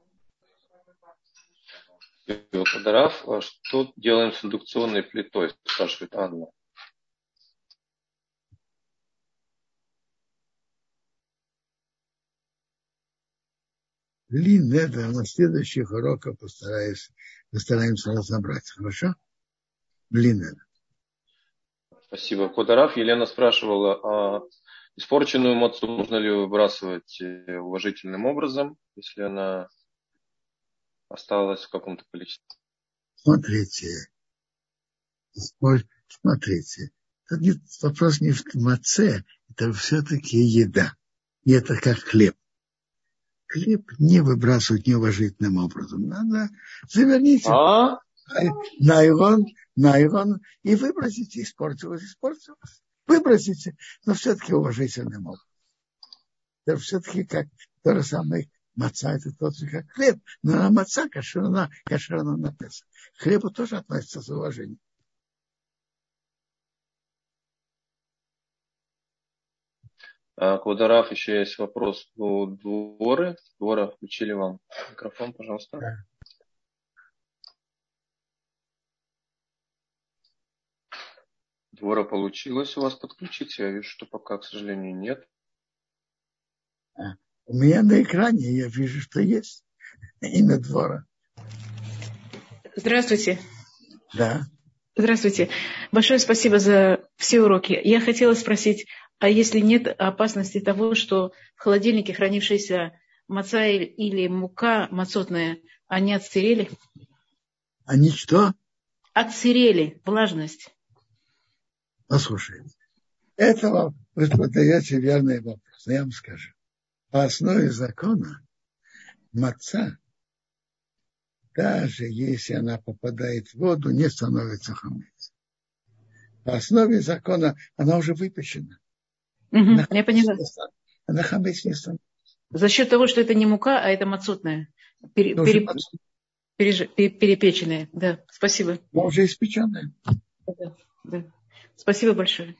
Раф, что делаем с индукционной плитой, спрашивает Анна. Блин, это на следующих уроках постараюсь, постараемся разобрать. Хорошо? Блин, это. Спасибо. Кударав, Елена спрашивала, а испорченную мацу можно ли выбрасывать уважительным образом, если она осталась в каком-то количестве? Смотрите. Смотрите. Тут нет, вопрос не в маце, это все-таки еда. И это как хлеб. Хлеб не выбрасывать неуважительным образом. Надо заверните а? найлон, найлон и выбросите. Испортилось, испортилось. Выбросите, но все-таки уважительным образом. Это все-таки как то же самое маца, это тот же как хлеб. Но на маца кошерно, кошерно написано. К хлебу тоже относится с уважением. Квадараф, еще есть вопрос у Дворы. Двора, включили вам микрофон, пожалуйста. Да. Двора, получилось у вас подключить? Я вижу, что пока, к сожалению, нет. У меня на экране я вижу, что есть имя Двора. Здравствуйте. Да. Здравствуйте. Большое спасибо за все уроки. Я хотела спросить, а если нет опасности того, что в холодильнике хранившаяся маца или мука мацотная, они отсырели? Они что? Отсырели, влажность. Послушайте, это вы задаете верный вопрос. Я вам скажу. По основе закона маца, даже если она попадает в воду, не становится хамец. По основе закона она уже выпечена. Угу, я поняла. Она хамец не становится. За счет того, что это не мука, а это мацотная, пере, пере, переж, пере, перепеченная. Да, спасибо. Но уже испеченная. Да, да. Спасибо большое.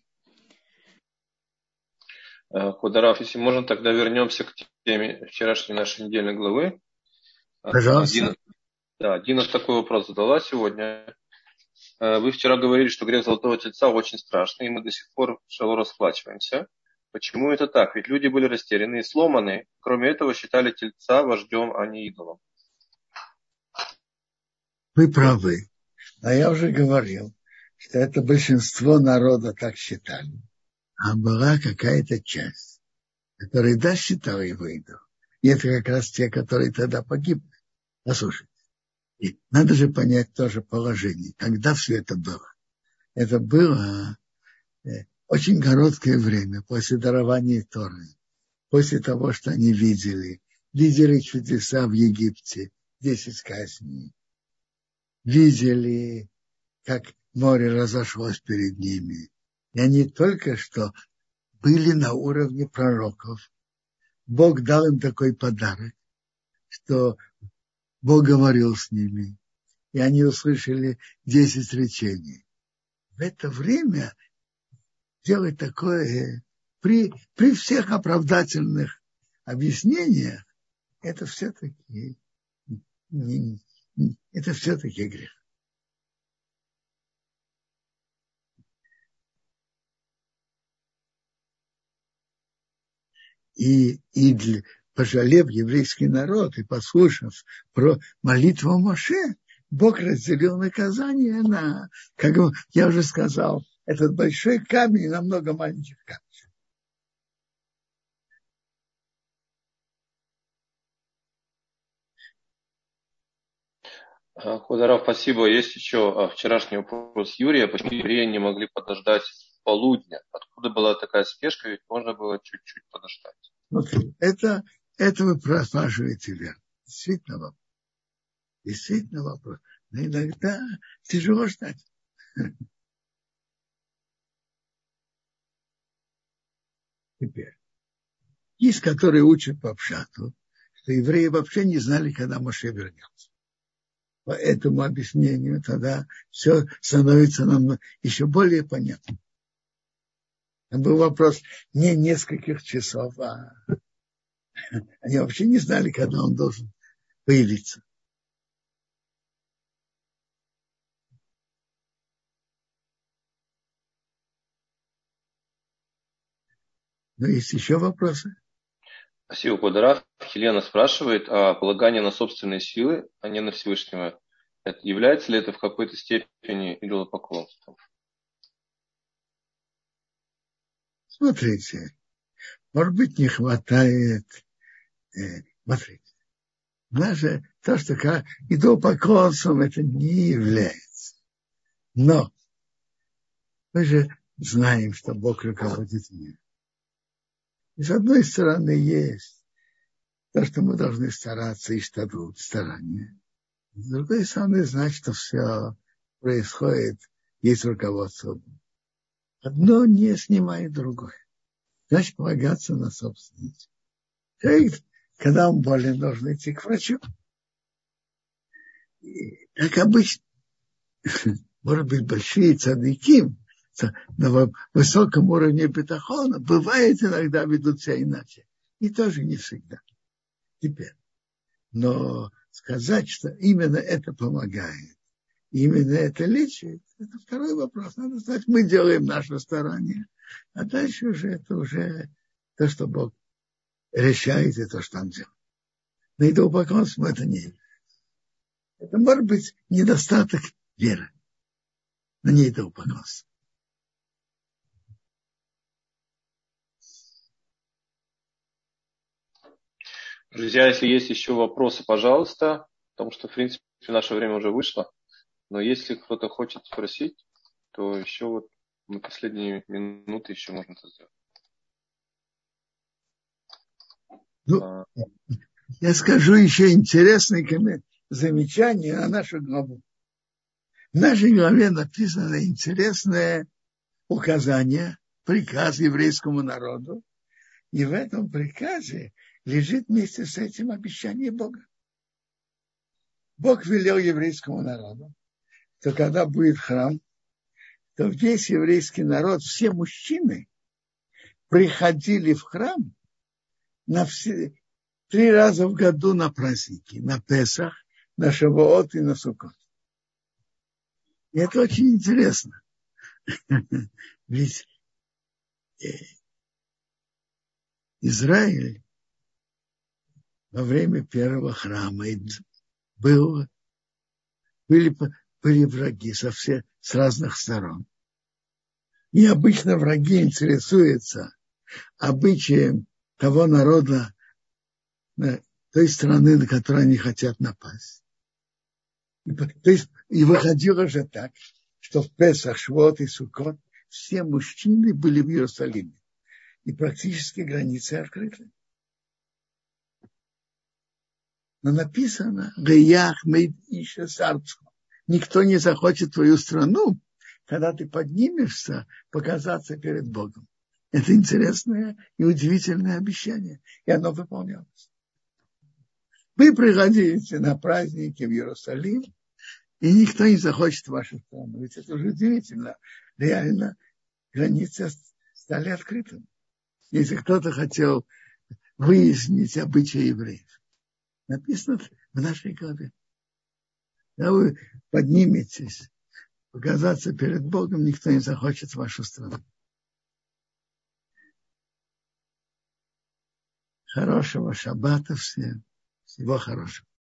Кударав, если можно, тогда вернемся к теме вчерашней нашей недельной главы. Пожалуйста. Дина, да, Дина такой вопрос задала сегодня. Вы вчера говорили, что грех золотого тельца очень страшный, и мы до сих пор шалом расплачиваемся. Почему это так? Ведь люди были растеряны и сломаны. Кроме этого, считали тельца вождем, а не идолом. Вы правы. А я уже говорил, что это большинство народа так считали. А была какая-то часть, которая, да, считала его идолом. И это как раз те, которые тогда погибли. Послушайте. И надо же понять тоже положение. Когда все это было? Это было очень короткое время после дарования Торы. После того, что они видели. Видели чудеса в Египте. Десять казней. Видели, как море разошлось перед ними. И они только что были на уровне пророков. Бог дал им такой подарок, что Бог говорил с ними, и они услышали десять речений. В это время делать такое при, при всех оправдательных объяснениях, это все-таки не, это все-таки грех. И, и для, пожалев еврейский народ и послушав про молитву Моше, Бог разделил наказание на, как я уже сказал, этот большой камень и на много маленьких камней. Кударав, спасибо. Есть еще вчерашний вопрос Юрия. Почему евреи не могли подождать полудня? Откуда была такая спешка? Ведь можно было чуть-чуть подождать. Смотри, это, это вы спрашиваете верно. Действительно вопрос. Действительно вопрос. Но иногда тяжело ждать. Теперь. Есть, которые учат по пшату, что евреи вообще не знали, когда Моше вернется. По этому объяснению тогда все становится нам еще более понятно. Там был вопрос не нескольких часов, а они вообще не знали, когда он должен появиться. Но есть еще вопросы? Спасибо, Кударав. Елена спрашивает, а полагание на собственные силы, а не на Всевышнего, это, является ли это в какой-то степени идолопоклонством? Смотрите, может быть, не хватает. Э, смотрите, даже то, что как идолопоклонством, это не является. Но мы же знаем, что Бог руководит миром. И с одной стороны есть то, что мы должны стараться и штадут, старания. С другой стороны, значит, что все происходит, есть руководство. Одно не снимает другое. Значит, полагаться на собственность. Человек, когда он болен, должен идти к врачу. И, как обычно, может быть, большие цадыки на высоком уровне бетахона бывает иногда ведут себя иначе. И тоже не всегда. Теперь. Но сказать, что именно это помогает, именно это лечит, это второй вопрос. Надо сказать, мы делаем наше старание, а дальше уже это уже то, что Бог решает, и то, что Он делает. Но идолопоклонством это не является. Это может быть недостаток веры, но не идолопоклонство. Друзья, если есть еще вопросы, пожалуйста, потому что, в принципе, наше время уже вышло. Но если кто-то хочет спросить, то еще вот на последние минуты еще можно это сделать. Ну, а... Я скажу еще интересное замечание на нашу главу. В нашей главе написано интересное указание, приказ еврейскому народу. И в этом приказе лежит вместе с этим обещание Бога. Бог велел еврейскому народу, что когда будет храм, то весь еврейский народ, все мужчины приходили в храм на все, три раза в году на праздники, на Песах, на Шавуот и на Суккот. И это очень интересно. Ведь Израиль во время первого храма был, были, были враги со всех, с разных сторон. И обычно враги интересуются обычаем того народа, той страны, на которую они хотят напасть. И, то есть, и выходило же так, что в Песах, Швот и Суккот все мужчины были в Иерусалиме. И практически границы открыты. Но написано, никто не захочет твою страну, когда ты поднимешься, показаться перед Богом. Это интересное и удивительное обещание. И оно выполнялось. Вы приходите на праздники в Иерусалим, и никто не захочет вашу страну. Ведь это уже удивительно. Реально границы стали открытыми. Если кто-то хотел выяснить обычаи евреев. Написано в нашей главе. Когда вы подниметесь, показаться перед Богом, никто не захочет вашу страну. Хорошего шаббата всем. Всего хорошего.